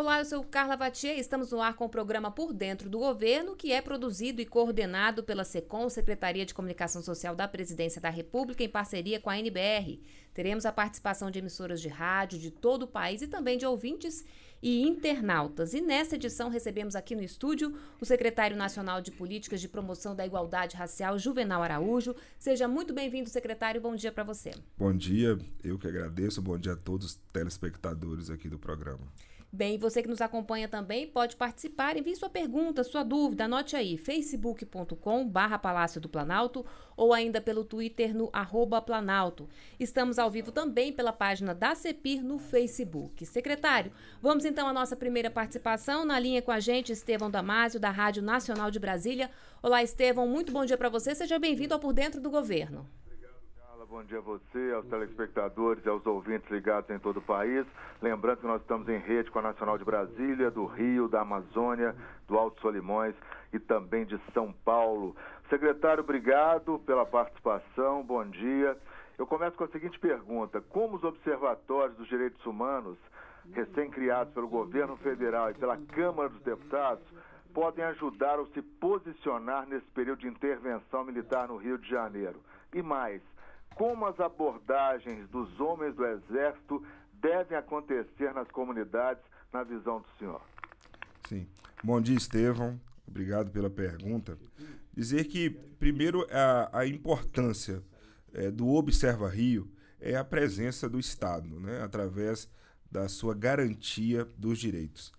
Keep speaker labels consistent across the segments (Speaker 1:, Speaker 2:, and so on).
Speaker 1: Olá, eu sou Carla Vatier, estamos no ar com o programa Por Dentro do Governo, que é produzido e coordenado pela SECOM, Secretaria de Comunicação Social da Presidência da República, em parceria com a NBR. Teremos a participação de emissoras de rádio de todo o país e também de ouvintes e internautas. E nesta edição recebemos aqui no estúdio o secretário nacional de Políticas de Promoção da Igualdade Racial, Juvenal Araújo. Seja muito bem-vindo, secretário, bom dia para você.
Speaker 2: Bom dia, eu que agradeço, bom dia a todos os telespectadores aqui do programa.
Speaker 1: Bem, você que nos acompanha também pode participar, envie sua pergunta, sua dúvida, anote aí, facebook.com/Palácio do Planalto ou ainda pelo Twitter no @Planalto. Estamos ao vivo também pela página da CEPIR no Facebook. Secretário, vamos então à nossa primeira participação. Na linha com a gente, Estevão Damásio, da Rádio Nacional de Brasília. Olá, Estevão, muito bom dia para você, seja bem-vindo ao Por Dentro do Governo.
Speaker 3: Bom dia a você, aos telespectadores e aos ouvintes ligados em todo o país. Lembrando que nós estamos em rede com a Nacional de Brasília, do Rio, da Amazônia, do Alto Solimões e também de São Paulo. Secretário, obrigado pela participação, bom dia. Eu começo com a seguinte pergunta: como os observatórios dos direitos humanos, recém-criados pelo governo federal e pela Câmara dos Deputados, podem ajudar ou se posicionar nesse período de intervenção militar no Rio de Janeiro? E mais, como as abordagens dos homens do Exército devem acontecer nas comunidades, na visão do senhor?
Speaker 2: Sim. Bom dia, Estevão. Obrigado pela pergunta. Dizer que, primeiro, a importância do Observa Rio é a presença do Estado, né, através da sua garantia dos direitos.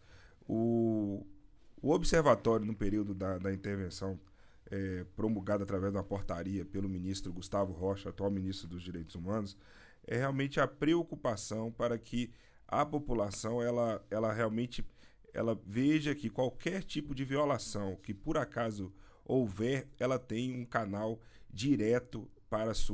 Speaker 2: O observatório, no período da intervenção, promulgado através de uma portaria pelo ministro Gustavo Rocha, atual ministro dos Direitos Humanos, é realmente a preocupação para que a população ela realmente veja que qualquer tipo de violação que por acaso houver, ela tem um canal direto para as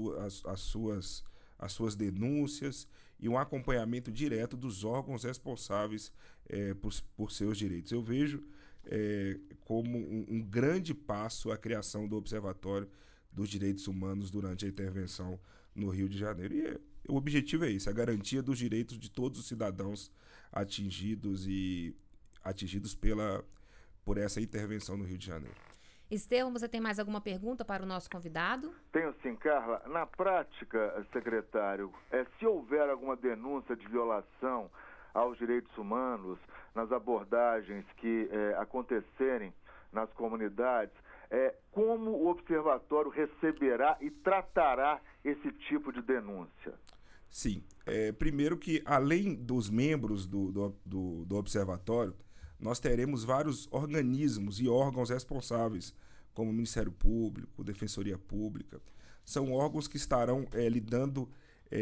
Speaker 2: suas denúncias e um acompanhamento direto dos órgãos responsáveis por seus direitos. Eu vejo como um grande passo a criação do Observatório dos Direitos Humanos durante a intervenção no Rio de Janeiro. E o objetivo é esse, a garantia dos direitos de todos os cidadãos atingidos por essa intervenção no Rio de Janeiro.
Speaker 1: Estevão, você tem mais alguma pergunta para o nosso convidado?
Speaker 3: Tenho sim, Carla. Na prática, secretário, se houver alguma denúncia de violação aos direitos humanos, nas abordagens que acontecerem nas comunidades, como o observatório receberá e tratará esse tipo de denúncia?
Speaker 2: Sim. Primeiro que, além dos membros do observatório, nós teremos vários organismos e órgãos responsáveis, como o Ministério Público, Defensoria Pública. São órgãos que estarão lidando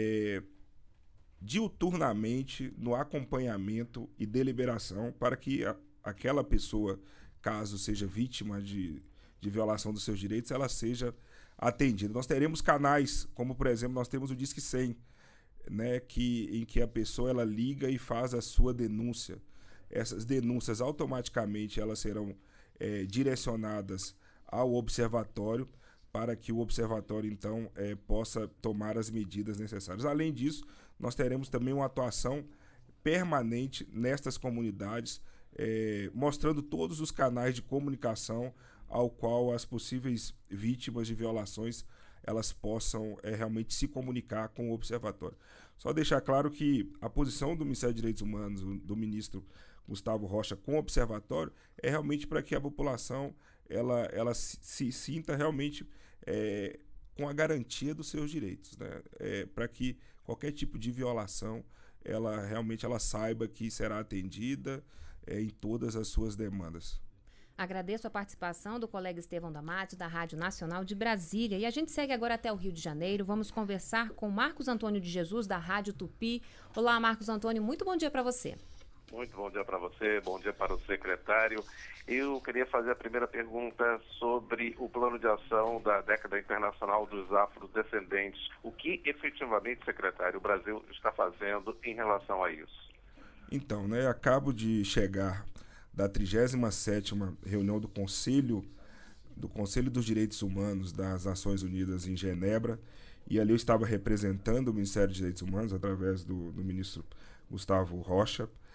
Speaker 2: diuturnamente no acompanhamento e deliberação para que aquela pessoa, caso seja vítima de violação dos seus direitos, ela seja atendida. Nós teremos canais, como por exemplo, nós temos o Disque 100, né, em que a pessoa ela liga e faz a sua denúncia. Essas denúncias automaticamente elas serão direcionadas ao observatório para que o observatório, então, possa tomar as medidas necessárias. Além disso, nós teremos também uma atuação permanente nestas comunidades, mostrando todos os canais de comunicação ao qual as possíveis vítimas de violações elas possam realmente se comunicar com o observatório. Só deixar claro que a posição do Ministério dos Direitos Humanos, do ministro Gustavo Rocha, com o observatório, é realmente para que a população ela se sinta realmente com a garantia dos seus direitos, né? Para que qualquer tipo de violação ela saiba que será atendida em todas as suas demandas.
Speaker 1: Agradeço a participação do colega Estevão Damásio, da Rádio Nacional de Brasília. E a gente segue agora até o Rio de Janeiro. Vamos conversar com Marcos Antônio de Jesus, da Rádio Tupi. Olá, Marcos Antônio, muito bom dia para você.
Speaker 4: Muito bom dia para você, bom dia para o secretário. Eu queria fazer a primeira pergunta sobre o plano de ação da década internacional dos afrodescendentes. O que efetivamente, secretário, o Brasil está fazendo em relação a isso?
Speaker 2: Então, acabo de chegar da 37ª reunião do Conselho dos Direitos Humanos das Nações Unidas em Genebra, e ali eu estava representando o Ministério dos Direitos Humanos através do ministro Gustavo Rocha,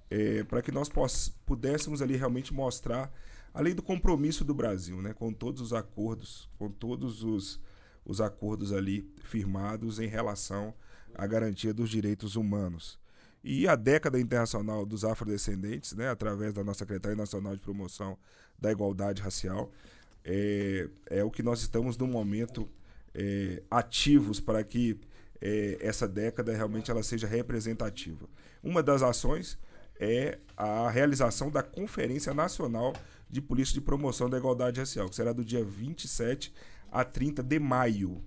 Speaker 2: para que nós pudéssemos ali realmente mostrar, além do compromisso do Brasil, né, com todos os acordos, os acordos ali firmados em relação à garantia dos direitos humanos. E a década internacional dos afrodescendentes, né, através da nossa Secretaria Nacional de Promoção da Igualdade Racial, é o que nós estamos no momento ativos para que essa década realmente ela seja representativa. Uma das ações é a realização da Conferência Nacional de Política de Promoção da Igualdade Racial, que será do dia 27 a 30 de maio.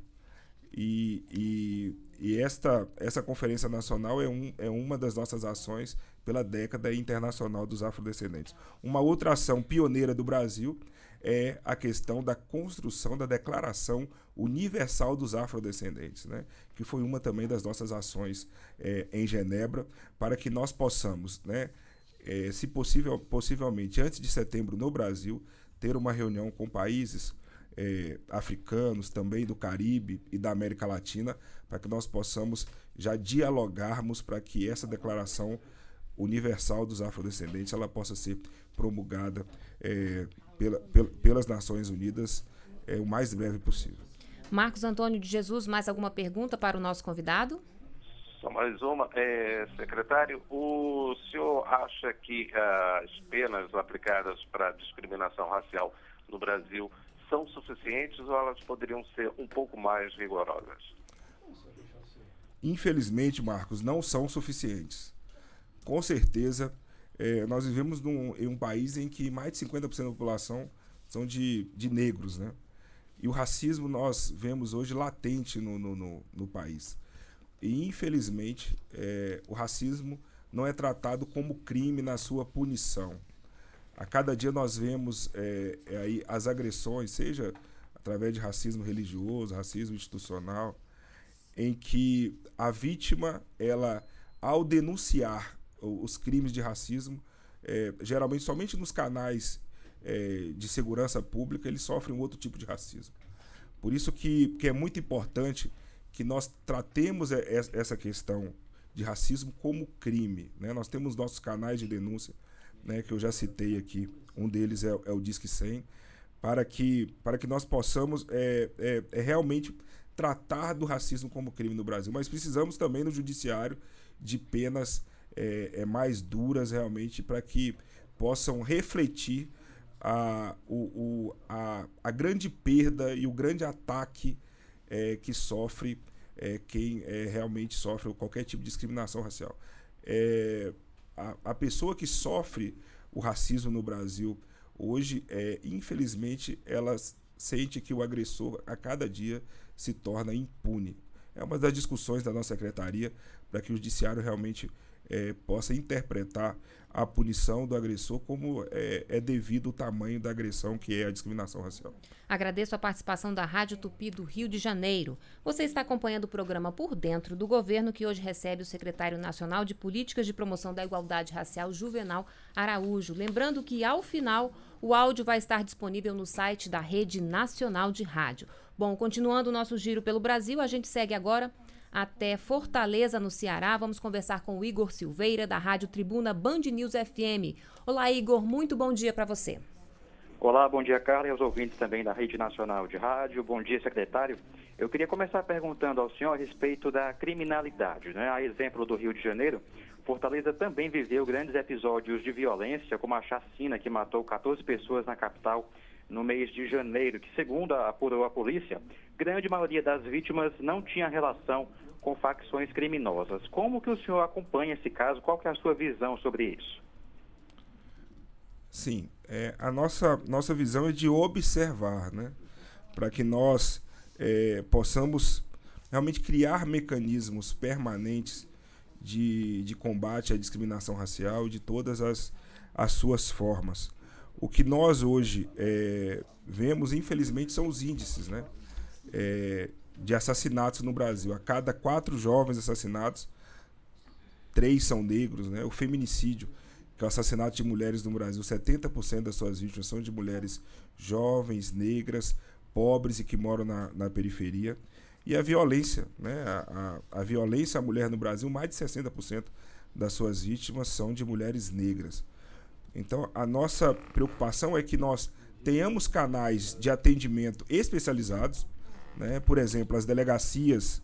Speaker 2: E essa Conferência Nacional é uma das nossas ações pela década internacional dos afrodescendentes. Uma outra ação pioneira do Brasil é a questão da construção da Declaração Universal dos Afrodescendentes, né? Que foi uma também das nossas ações em Genebra, para que nós possamos, né, se possível, possivelmente antes de setembro no Brasil, ter uma reunião com países africanos, também do Caribe e da América Latina, para que nós possamos já dialogarmos para que essa Declaração Universal dos Afrodescendentes ela possa ser promulgada pelas Nações Unidas o mais breve possível.
Speaker 1: Marcos Antônio de Jesus, mais alguma pergunta para o nosso convidado?
Speaker 4: Só mais uma. Secretário, o senhor acha que as penas aplicadas para discriminação racial no Brasil são suficientes ou elas poderiam ser um pouco mais rigorosas?
Speaker 2: Infelizmente, Marcos, não são suficientes. Com certeza, nós vivemos em um país em que mais de 50% da população são de negros, né? E o racismo nós vemos hoje latente no país. E, infelizmente, o racismo não é tratado como crime na sua punição. A cada dia nós vemos aí as agressões, seja através de racismo religioso, racismo institucional, em que a vítima, ela, ao denunciar os crimes de racismo, geralmente somente nos canais de segurança pública, ele sofre um outro tipo de racismo. Por isso que é muito importante que nós tratemos essa questão de racismo como crime, né? Nós temos nossos canais de denúncia, né, que eu já citei aqui, um deles é o Disque 100, para que nós possamos realmente tratar do racismo como crime no Brasil. Mas precisamos também no judiciário de penas mais duras realmente para que possam refletir a grande perda e o grande ataque que sofre quem realmente sofre qualquer tipo de discriminação racial. A pessoa que sofre o racismo no Brasil hoje, infelizmente, ela sente que o agressor a cada dia se torna impune. É uma das discussões da nossa secretaria para que o judiciário realmente possa interpretar a punição do agressor como é devido ao tamanho da agressão que é a discriminação racial.
Speaker 1: Agradeço a participação da Rádio Tupi do Rio de Janeiro. Você está acompanhando o programa Por Dentro do Governo, que hoje recebe o secretário nacional de Políticas de Promoção da Igualdade Racial, Juvenal Araújo. Lembrando que, ao final, o áudio vai estar disponível no site da Rede Nacional de Rádio. Bom, continuando o nosso giro pelo Brasil, a gente segue agora até Fortaleza, no Ceará. Vamos conversar com o Igor Silveira, da Rádio Tribuna Band News FM. Olá, Igor, muito bom dia para você.
Speaker 5: Olá, bom dia, Carla, e aos ouvintes também da Rede Nacional de Rádio. Bom dia, secretário. Eu queria começar perguntando ao senhor a respeito da criminalidade, né? A exemplo do Rio de Janeiro, Fortaleza também viveu grandes episódios de violência, como a chacina que matou 14 pessoas na capital no mês de janeiro, que, segundo apurou a polícia, grande maioria das vítimas não tinha relação com facções criminosas. Como que o senhor acompanha esse caso? Qual que é a sua visão sobre isso?
Speaker 2: Sim, a nossa visão é de observar, né? Para que nós possamos realmente criar mecanismos permanentes de combate à discriminação racial de todas as suas formas. O que nós hoje vemos, infelizmente, são os índices, né, de assassinatos no Brasil. A cada 4 jovens assassinados, 3 são negros, né? O feminicídio, que é o assassinato de mulheres no Brasil, 70% das suas vítimas são de mulheres jovens, negras, pobres e que moram na periferia. E a violência, né? A violência à mulher no Brasil, mais de 60% das suas vítimas são de mulheres negras. Então, a nossa preocupação é que nós tenhamos canais de atendimento especializados, né? Por exemplo, as delegacias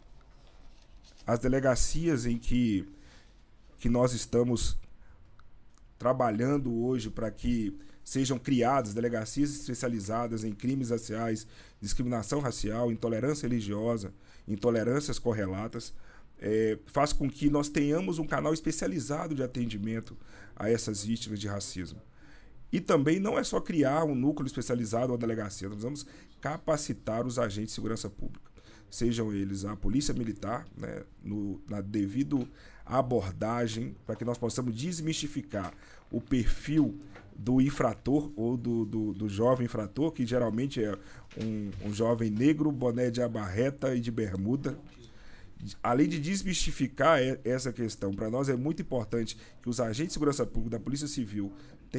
Speaker 2: em que nós estamos trabalhando hoje para que sejam criadas delegacias especializadas em crimes raciais, discriminação racial, intolerância religiosa, intolerâncias correlatas, faz com que nós tenhamos um canal especializado de atendimento a essas vítimas de racismo. E também não é só criar um núcleo especializado ou delegacia, nós vamos capacitar os agentes de segurança pública, sejam eles a polícia militar, né, na devida abordagem, para que nós possamos desmistificar o perfil do infrator ou do jovem infrator, que geralmente é um jovem negro, boné de abarreta e de bermuda. Além de desmistificar essa questão, para nós é muito importante que os agentes de segurança pública da Polícia Civil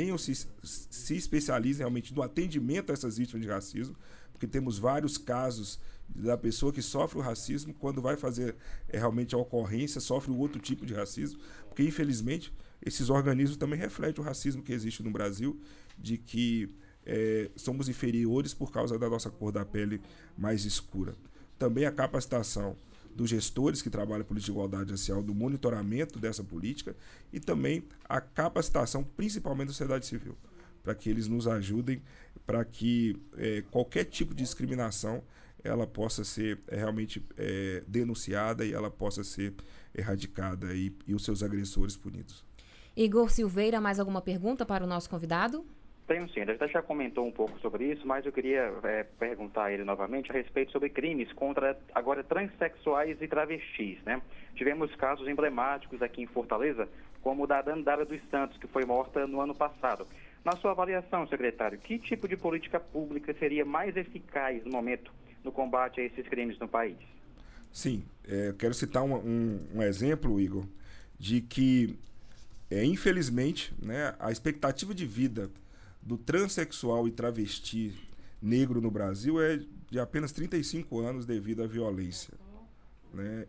Speaker 2: se especializem realmente no atendimento a essas vítimas de racismo, porque temos vários casos da pessoa que sofre o racismo, quando vai fazer realmente a ocorrência, sofre um outro tipo de racismo, porque infelizmente esses organismos também refletem o racismo que existe no Brasil, de que somos inferiores por causa da nossa cor da pele mais escura. Também a capacitação dos gestores que trabalham política de igualdade racial, do monitoramento dessa política, e também a capacitação, principalmente da sociedade civil, para que eles nos ajudem, para que qualquer tipo de discriminação ela possa ser realmente denunciada e ela possa ser erradicada e os seus agressores punidos.
Speaker 1: Igor Silveira, mais alguma pergunta para o nosso convidado?
Speaker 5: Tenho sim, ele já comentou um pouco sobre isso, mas eu queria perguntar a ele novamente a respeito sobre crimes contra, agora, transexuais e travestis, né? Tivemos casos emblemáticos aqui em Fortaleza, como o da Dandara dos Santos, que foi morta no ano passado. Na sua avaliação, secretário, que tipo de política pública seria mais eficaz no momento no combate a esses crimes no país?
Speaker 2: Sim, quero citar um exemplo, Igor, de que, infelizmente, né, a expectativa de vida do transexual e travesti negro no Brasil é de apenas 35 anos devido à violência, né?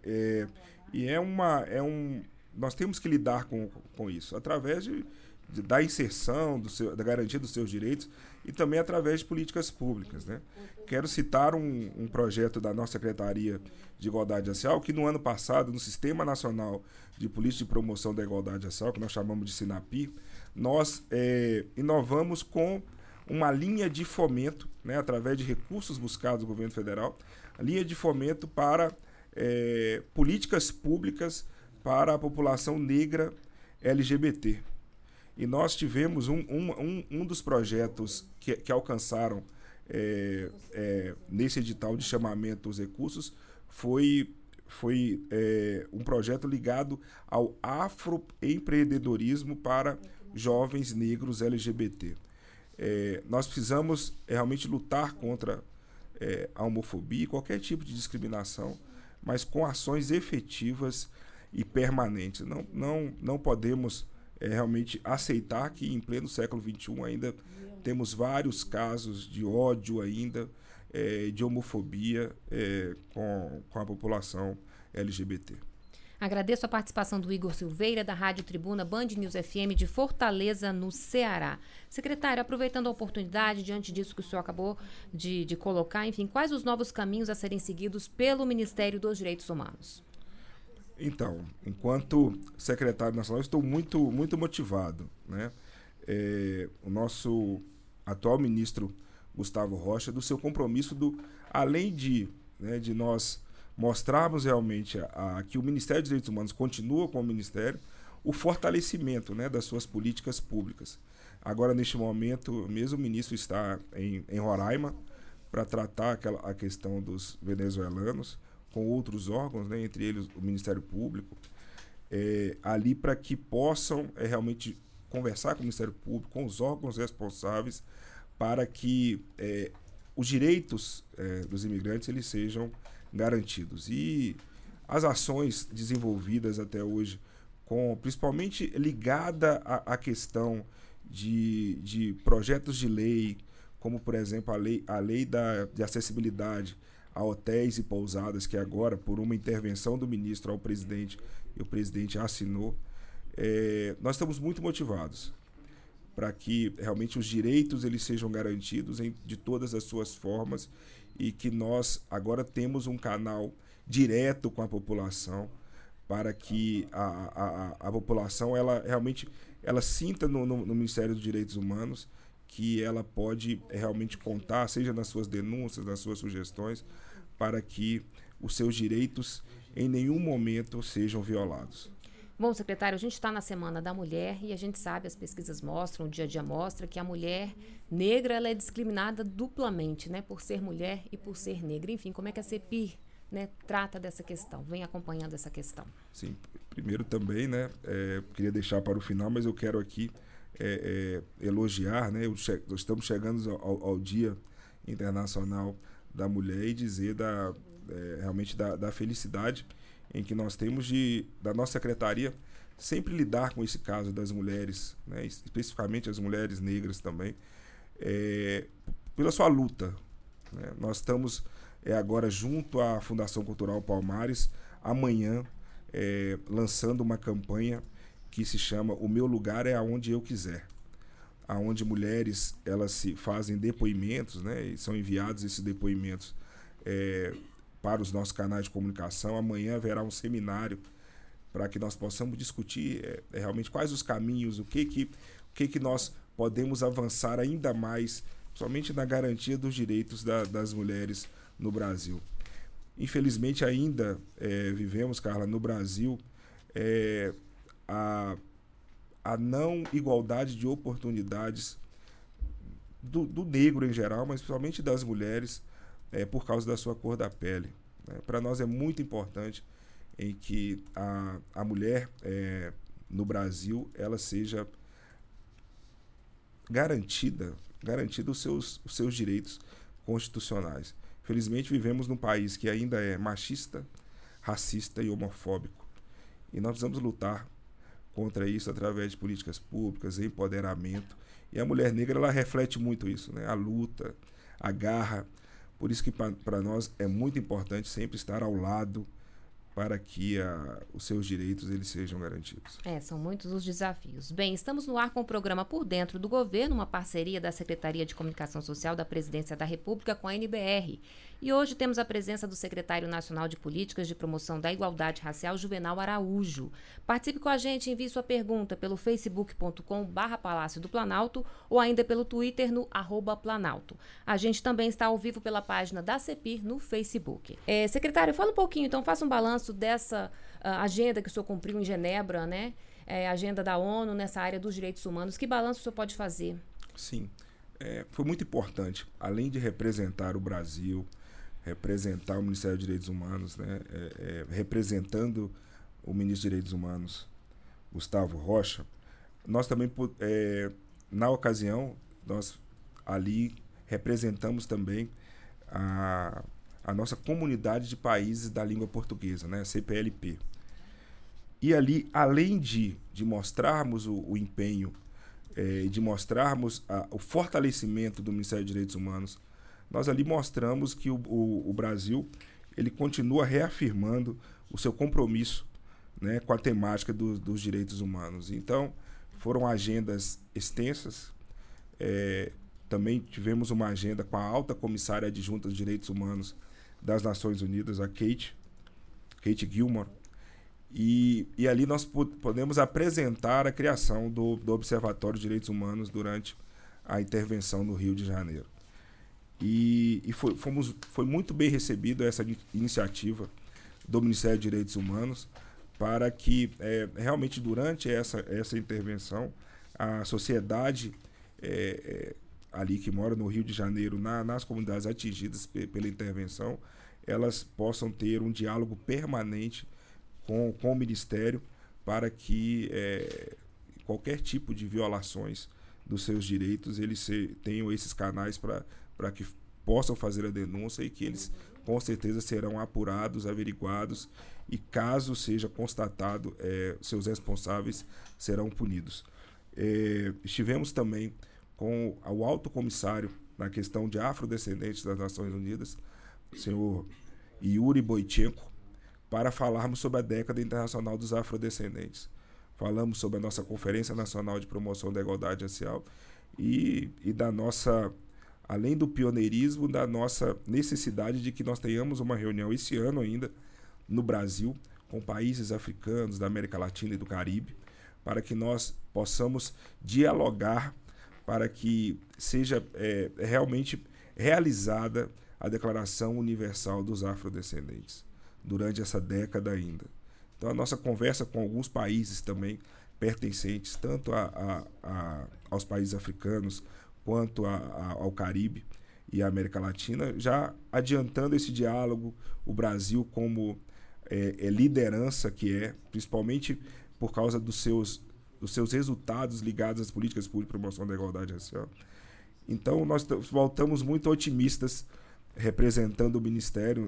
Speaker 2: Nós temos que lidar com isso através da inserção, da garantia dos seus direitos e também através de políticas públicas, né? Quero citar um projeto da nossa Secretaria de Igualdade Racial, que no ano passado, no Sistema Nacional de Política de Promoção da Igualdade Racial, que nós chamamos de SINAPI, nós inovamos com uma linha de fomento, né, através de recursos buscados do governo federal, a linha de fomento para políticas públicas para a população negra LGBT. E nós tivemos um dos projetos que alcançaram nesse edital de chamamento dos recursos foi um projeto ligado ao afroempreendedorismo para jovens negros LGBT. Nós precisamos realmente lutar contra a homofobia e qualquer tipo de discriminação, mas com ações efetivas e permanentes. Não podemos realmente aceitar que em pleno século XXI ainda temos vários casos de ódio ainda, de homofobia com a população LGBT.
Speaker 1: Agradeço a participação do Igor Silveira, da Rádio Tribuna Band News FM de Fortaleza, no Ceará. Secretário, aproveitando a oportunidade, diante disso que o senhor acabou de colocar, enfim, quais os novos caminhos a serem seguidos pelo Ministério dos Direitos Humanos?
Speaker 2: Então, enquanto secretário nacional, estou muito, muito motivado, né? O nosso atual ministro Gustavo Rocha, do seu compromisso, além de nós mostrarmos realmente que o Ministério dos Direitos Humanos continua como ministério, o fortalecimento, né, das suas políticas públicas. Agora, neste momento, mesmo o ministro está em Roraima para tratar a questão dos venezuelanos, com outros órgãos, né, entre eles o Ministério Público, ali para que possam realmente conversar com o Ministério Público, com os órgãos responsáveis, para que os direitos dos imigrantes eles sejam garantidos. E as ações desenvolvidas até hoje, principalmente ligada à questão de projetos de lei, como, por exemplo, a lei de acessibilidade a hotéis e pousadas, que agora, por uma intervenção do ministro ao presidente, e o presidente assinou, nós estamos muito motivados para que realmente os direitos eles sejam garantidos de todas as suas formas e que nós agora temos um canal direto com a população para que a população ela realmente ela sinta no Ministério dos Direitos Humanos que ela pode realmente contar, seja nas suas denúncias, nas suas sugestões, para que os seus direitos em nenhum momento sejam violados.
Speaker 1: Bom, secretário, a gente está na Semana da Mulher e a gente sabe, as pesquisas mostram, o dia a dia mostra que a mulher negra ela é discriminada duplamente, né, por ser mulher e por ser negra. Enfim, como é que a CEPIR, né, trata dessa questão, vem acompanhando essa questão?
Speaker 2: Sim, primeiro também, né, queria deixar para o final, mas eu quero aqui elogiar, né, nós estamos chegando ao Dia Internacional da Mulher e dizer realmente da felicidade em que nós temos da nossa secretaria sempre lidar com esse caso das mulheres, né, especificamente as mulheres negras também, pela sua luta. Né? Nós estamos agora junto à Fundação Cultural Palmares, amanhã, lançando uma campanha que se chama O Meu Lugar é Aonde Eu Quiser, aonde mulheres elas se fazem depoimentos, né, e são enviados esses depoimentos para os nossos canais de comunicação. Amanhã haverá um seminário para que nós possamos discutir realmente quais os caminhos, o que nós podemos avançar ainda mais, somente na garantia dos direitos das mulheres no Brasil. Infelizmente ainda vivemos, Carla, no Brasil a não igualdade de oportunidades do negro em geral, mas principalmente das mulheres, por causa da sua cor da pele. Né? Para nós é muito importante em que a mulher no Brasil ela seja garantida os seus direitos constitucionais. Felizmente vivemos num país que ainda é machista, racista e homofóbico. E nós precisamos lutar contra isso através de políticas públicas, empoderamento. E a mulher negra ela reflete muito isso, né? A luta, a garra. Por isso que para nós é muito importante sempre estar ao lado para que os seus direitos eles sejam garantidos.
Speaker 1: São muitos os desafios. Bem, estamos no ar com o programa Por Dentro do Governo, uma parceria da Secretaria de Comunicação Social da Presidência da República com a NBR. E hoje temos a presença do secretário nacional de Políticas de Promoção da Igualdade Racial, Juvenal Araújo. Participe com a gente, envie sua pergunta pelo facebook.com/Palácio do Planalto ou ainda pelo Twitter no @Planalto. A gente também está ao vivo pela página da CEPIR no Facebook. Secretário, fala um pouquinho, então, faça um balanço dessa agenda que o senhor cumpriu em Genebra, né? Agenda da ONU nessa área dos direitos humanos. Que balanço o senhor pode fazer?
Speaker 2: Sim, foi muito importante, além de representar o Brasil, representar o Ministério dos Direitos Humanos, né? Representando o ministro dos Direitos Humanos, Gustavo Rocha, nós também, na ocasião, nós ali representamos também a nossa comunidade de países da língua portuguesa, né? CPLP. E ali, além de mostrarmos o empenho, de mostrarmos o fortalecimento do Ministério dos Direitos Humanos, nós ali mostramos que o Brasil ele continua reafirmando o seu compromisso, né, com a temática dos direitos humanos. Então, foram agendas extensas. Também tivemos uma agenda com a alta comissária adjunta dos direitos humanos das Nações Unidas, a Kate Gilmore, e ali nós podemos apresentar a criação do Observatório de Direitos Humanos durante a intervenção no Rio de Janeiro. E foi muito bem recebida essa iniciativa do Ministério dos Direitos Humanos para que realmente durante essa intervenção a sociedade ali que mora no Rio de Janeiro, nas comunidades atingidas pela intervenção, elas possam ter um diálogo permanente com o Ministério para que qualquer tipo de violações dos seus direitos, eles tenham esses canais para que possam fazer a denúncia e que eles com certeza serão apurados, averiguados e caso seja constatado, seus responsáveis serão punidos. Estivemos também com o alto comissário na questão de afrodescendentes das Nações Unidas, o senhor Yuri Boychenko, para falarmos sobre a década internacional dos afrodescendentes. falamos sobre a nossa Conferência Nacional de Promoção da Igualdade Racial e da nossa, além do pioneirismo, da nossa necessidade de que nós tenhamos uma reunião esse ano ainda no Brasil, com países africanos, da América Latina e do Caribe, para que nós possamos dialogar, para que seja realmente realizada a Declaração Universal dos Afrodescendentes, durante essa década ainda. Então, a nossa conversa com alguns países também pertencentes, tanto aos países africanos, quanto ao Caribe e à América Latina, já adiantando esse diálogo, o Brasil como liderança principalmente por causa dos seus resultados ligados às políticas públicas de promoção da igualdade racial. Então, nós voltamos muito otimistas, representando o Ministério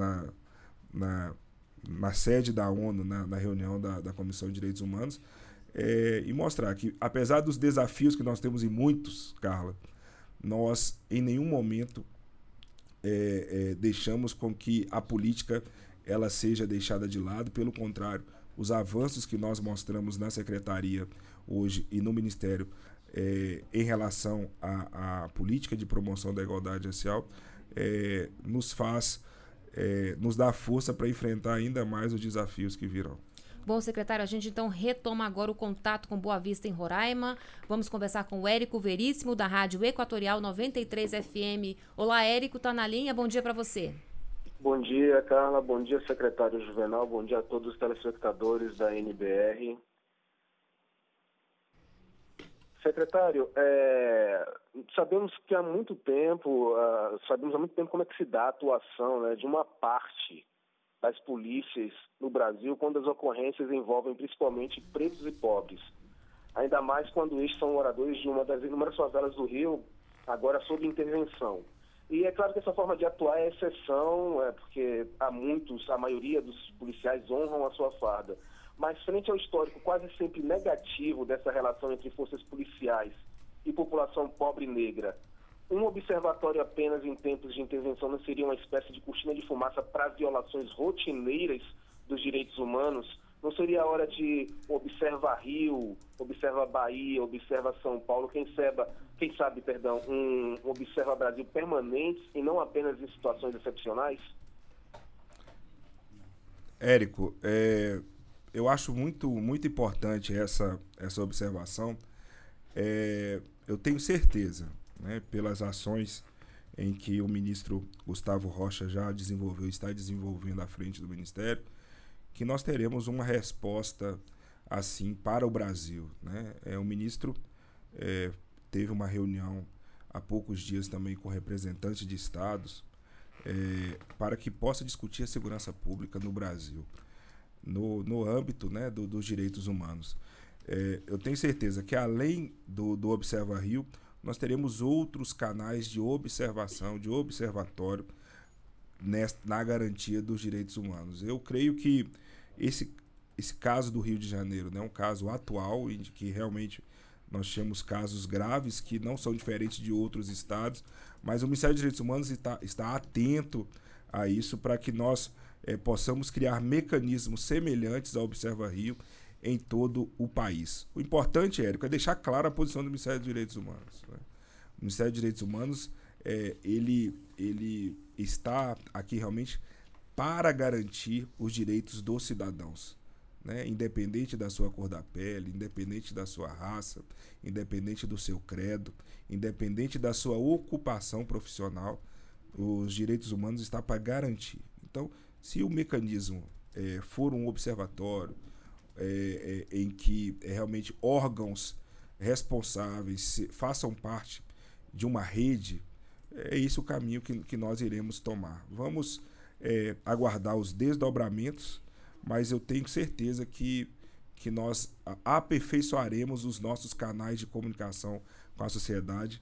Speaker 2: na sede da ONU, na reunião da Comissão de Direitos Humanos, e mostrar que, apesar dos desafios que nós temos, e muitos, Carla, nós em nenhum momento deixamos com que a política ela seja deixada de lado. Pelo contrário, os avanços que nós mostramos na Secretaria hoje e no Ministério em relação à política de promoção da igualdade racial nos dá força para enfrentar ainda mais os desafios que virão.
Speaker 1: Bom, secretário, a gente então retoma agora o contato com Boa Vista em Roraima. Vamos conversar com o Érico Veríssimo, da Rádio Equatorial 93 FM. Olá, Érico, tá na linha, bom dia para você.
Speaker 6: Bom dia, Carla, bom dia, secretário Juvenal, bom dia a todos os telespectadores da NBR. Secretário, sabemos há muito tempo como é que se dá a atuação, né, de uma parte das polícias no Brasil quando as ocorrências envolvem principalmente pretos e pobres. Ainda mais quando estes são moradores de uma das inúmeras favelas do Rio, agora sob intervenção. E é claro que essa forma de atuar é exceção, porque a maioria dos policiais honram a sua farda. Mas frente ao histórico quase sempre negativo dessa relação entre forças policiais e população pobre e negra, um observatório apenas em tempos de intervenção não seria uma espécie de cortina de fumaça para violações rotineiras dos direitos humanos? Não seria a hora de observar Rio, observa Bahia, observa São Paulo, quem sabe, um observa Brasil permanente e não apenas em situações excepcionais?
Speaker 2: Érico, eu acho muito importante essa observação. Eu tenho certeza, né, pelas ações em que o ministro Gustavo Rocha já está desenvolvendo à frente do Ministério, que nós teremos uma resposta assim para o Brasil, né? O ministro teve uma reunião há poucos dias também com representantes de estados para que possa discutir a segurança pública no Brasil, no âmbito, né, dos direitos humanos. Eu tenho certeza que além do Observa Rio, nós teremos outros canais de observação, de observatório na garantia dos direitos humanos. Eu creio que esse caso do Rio de Janeiro, né, é um caso atual em que realmente nós temos casos graves que não são diferentes de outros estados, mas o Ministério dos Direitos Humanos está atento a isso para que nós possamos criar mecanismos semelhantes ao Observa Rio em todo o país. O importante, Érico, é deixar clara a posição do Ministério dos Direitos Humanos, né? O Ministério dos Direitos Humanos ele está aqui realmente para garantir os direitos dos cidadãos, né? Independente da sua cor da pele, independente da sua raça, independente do seu credo, independente da sua ocupação profissional, os direitos humanos estão para garantir. Então, se o mecanismo for um observatório em que realmente órgãos responsáveis façam parte de uma rede, é esse o caminho que nós iremos tomar. Vamos aguardar os desdobramentos, mas eu tenho certeza que nós aperfeiçoaremos os nossos canais de comunicação com a sociedade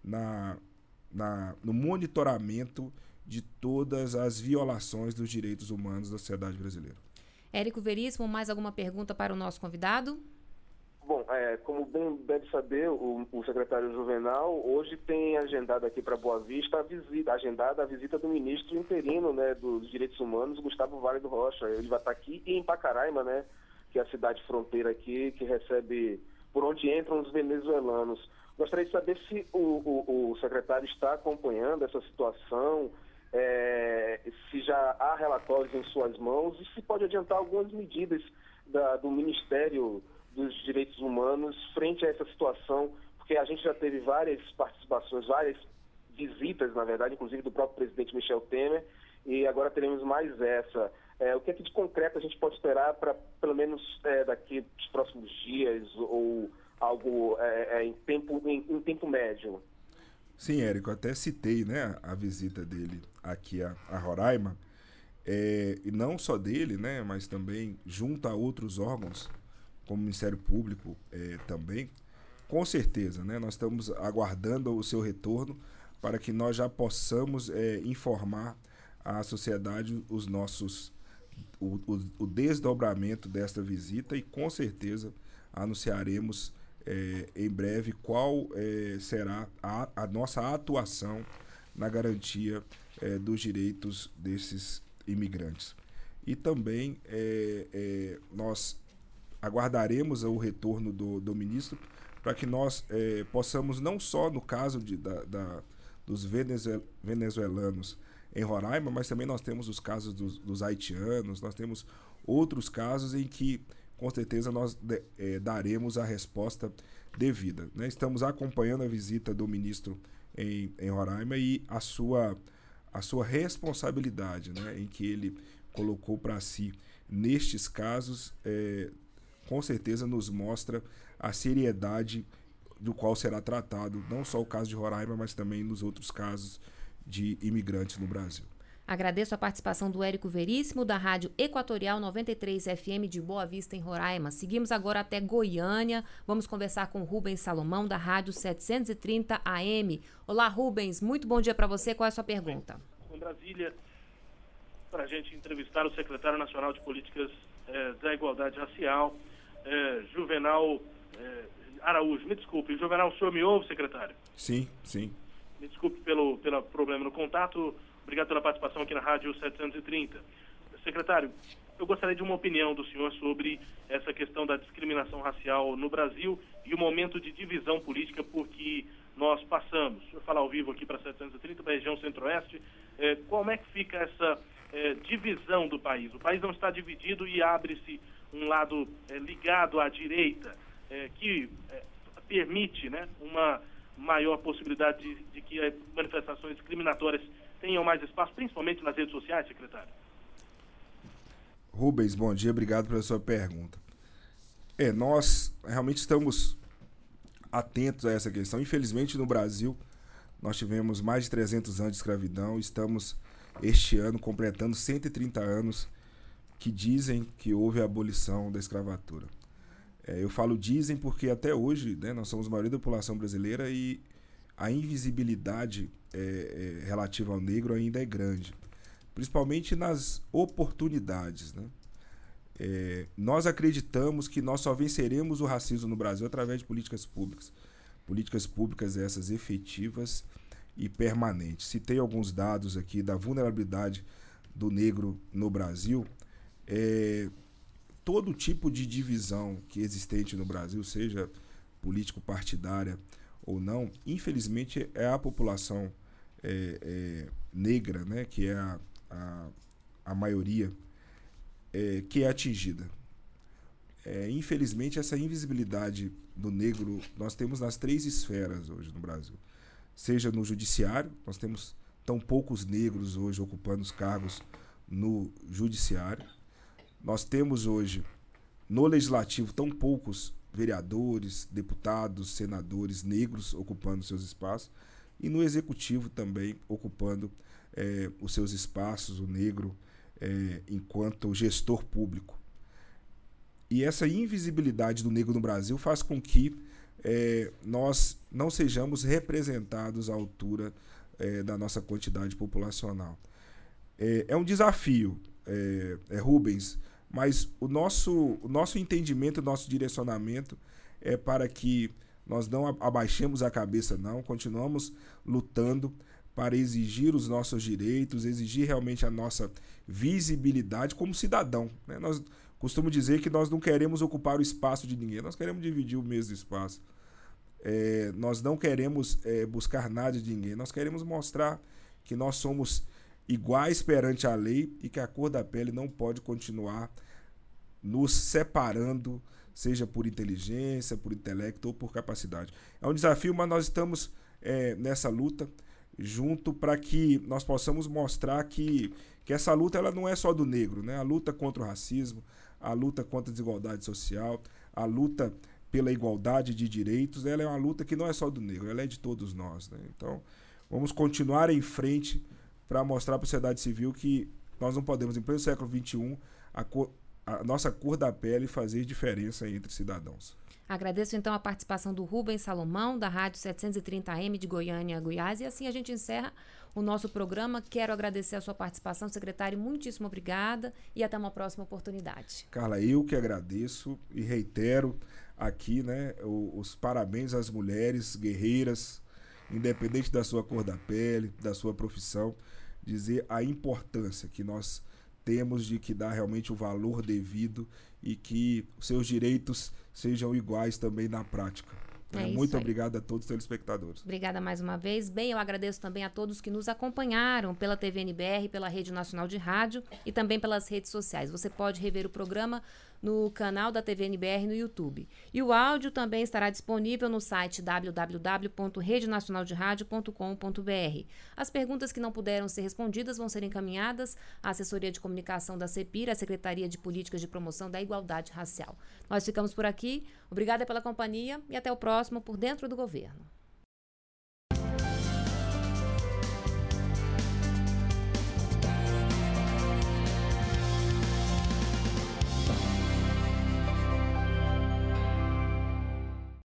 Speaker 2: no monitoramento de todas as violações dos direitos humanos da sociedade brasileira.
Speaker 1: Érico Veríssimo, mais alguma pergunta para o nosso convidado?
Speaker 6: Bom, como bem deve saber o secretário Juvenal, hoje tem agendado aqui para Boa Vista a visita do ministro interino, né, dos Direitos Humanos, Gustavo Vale do Rocha. Ele vai estar aqui e em Pacaraima, né, que é a cidade fronteira aqui, que recebe, por onde entram os venezuelanos. Gostaria de saber se o secretário está acompanhando essa situação, se já há relatórios em suas mãos e se pode adiantar algumas medidas do Ministério dos Direitos Humanos frente a essa situação, porque a gente já teve várias participações, várias visitas, na verdade, inclusive do próprio presidente Michel Temer, e agora teremos mais essa. O que é que de concreto a gente pode esperar para, pelo menos, daqui os próximos dias ou algo em tempo médio?
Speaker 2: Sim, Érico, até citei, né, a visita dele aqui a Roraima, e não só dele, né, mas também junto a outros órgãos, como o Ministério Público também. Com certeza, né, nós estamos aguardando o seu retorno para que nós já possamos informar à sociedade o desdobramento desta visita e com certeza anunciaremos em breve qual será a nossa atuação na garantia dos direitos desses imigrantes. E também nós aguardaremos o retorno do ministro para que nós possamos, não só no caso dos venezuelanos em Roraima, mas também nós temos os casos dos haitianos, nós temos outros casos em que com certeza nós daremos a resposta devida, né? Estamos acompanhando a visita do ministro em Roraima e a sua responsabilidade, né, em que ele colocou para si nestes casos, com certeza nos mostra a seriedade do qual será tratado não só o caso de Roraima, mas também nos outros casos de imigrantes no Brasil.
Speaker 1: Agradeço a participação do Érico Veríssimo, da Rádio Equatorial 93 FM de Boa Vista, em Roraima. Seguimos agora até Goiânia. Vamos conversar com Rubens Salomão, da Rádio 730 AM. Olá, Rubens. Muito bom dia para você. Qual é a sua pergunta?
Speaker 7: Em Brasília, para a gente entrevistar o secretário nacional de Políticas da Igualdade Racial, Juvenal Araújo. Me desculpe, Juvenal, o senhor me ouve, secretário?
Speaker 2: Sim, sim.
Speaker 7: Me desculpe pelo problema no contato. Obrigado pela participação aqui na Rádio 730. Secretário, eu gostaria de uma opinião do senhor sobre essa questão da discriminação racial no Brasil e o momento de divisão política por que nós passamos. O senhor fala ao vivo aqui para 730, para a região centro-oeste. Como é que fica essa divisão do país? O país não está dividido e abre-se um lado ligado à direita, que permite, né, uma maior possibilidade de que manifestações discriminatórias tenham mais espaço, principalmente nas redes sociais, secretário?
Speaker 2: Rubens, bom dia, obrigado pela sua pergunta. Nós realmente estamos atentos a essa questão. Infelizmente, no Brasil, nós tivemos mais de 300 anos de escravidão, estamos este ano completando 130 anos que dizem que houve a abolição da escravatura. Eu falo dizem porque até hoje, né, nós somos a maioria da população brasileira e a invisibilidade relativa ao negro ainda é grande, principalmente nas oportunidades, né? Nós acreditamos que nós só venceremos o racismo no Brasil através de políticas públicas essas efetivas e permanentes. Citei alguns dados aqui da vulnerabilidade do negro no Brasil. Todo tipo de divisão que é existente no Brasil, seja político-partidária ou não, infelizmente é a população negra, né, que é a maioria, que é atingida. Infelizmente, essa invisibilidade do negro nós temos nas 3 esferas hoje no Brasil. Seja no judiciário, nós temos tão poucos negros hoje ocupando os cargos no judiciário. Nós temos hoje no legislativo tão poucos vereadores, deputados, senadores negros ocupando seus espaços, e no executivo também ocupando os seus espaços, o negro enquanto gestor público. E essa invisibilidade do negro no Brasil faz com que nós não sejamos representados à altura da nossa quantidade populacional. É um desafio, Rubens, mas o nosso entendimento, o nosso direcionamento é para que nós não abaixemos a cabeça, não, continuamos lutando para exigir os nossos direitos, exigir realmente a nossa visibilidade como cidadão, né? Nós costumo dizer que nós não queremos ocupar o espaço de ninguém, nós queremos dividir o mesmo espaço. Nós não queremos buscar nada de ninguém, nós queremos mostrar que nós somos iguais perante a lei e que a cor da pele não pode continuar nos separando, seja por inteligência, por intelecto ou por capacidade. É um desafio, mas nós estamos nessa luta junto para que nós possamos mostrar que essa luta ela não é só do negro, né? A luta contra o racismo, a luta contra a desigualdade social, a luta pela igualdade de direitos, ela é uma luta que não é só do negro, ela é de todos nós, né? Então, vamos continuar em frente para mostrar para a sociedade civil que nós não podemos, em pleno século XXI, a nossa cor da pele fazer diferença entre cidadãos.
Speaker 1: Agradeço então a participação do Rubens Salomão, da Rádio 730 AM de Goiânia, Goiás, e assim a gente encerra o nosso programa. Quero agradecer a sua participação, secretário, muitíssimo obrigada e até uma próxima oportunidade.
Speaker 2: Carla, eu que agradeço e reitero aqui, né, os parabéns às mulheres guerreiras, independente da sua cor da pele, da sua profissão, dizer a importância que nós temos de que dar realmente o valor devido e que os seus direitos sejam iguais também na prática. Muito obrigado a todos os telespectadores.
Speaker 1: Obrigada mais uma vez. Bem, eu agradeço também a todos que nos acompanharam pela TV NBR, pela Rede Nacional de Rádio e também pelas redes sociais. Você pode rever o programa no canal da TV NBR no YouTube. E o áudio também estará disponível no site www.redenacionalderadio.com.br. As perguntas que não puderam ser respondidas vão ser encaminhadas à Assessoria de Comunicação da CEPIR, a Secretaria de Políticas de Promoção da Igualdade Racial. Nós ficamos por aqui. Obrigada pela companhia e até o próximo Por Dentro do Governo.